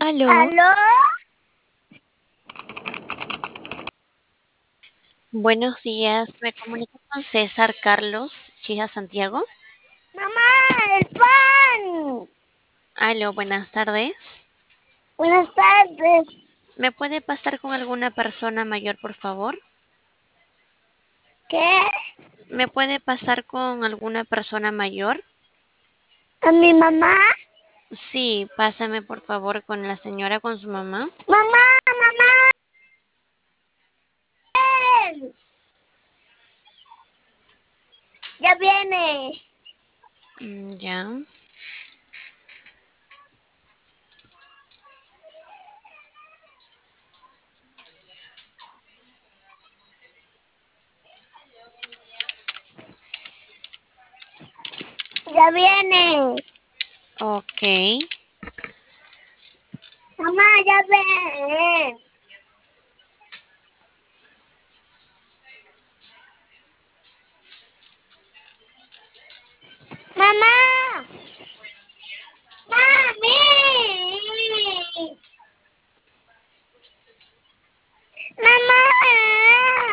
Aló, ¿Aló? buenos días. Me comunico con César Carlos Chija Santiago. Mamá, el pan. Aló, buenas tardes. Buenas tardes. ¿Me puede pasar con alguna persona mayor, por favor? ¿Qué? ¿Me puede pasar con alguna persona mayor? ¿A mi mamá? Sí, pásame por favor con la señora, con su mamá. Mamá, mamá. ven. Ya viene. Ya. Ya viene. Ok. Mamá, ya ven.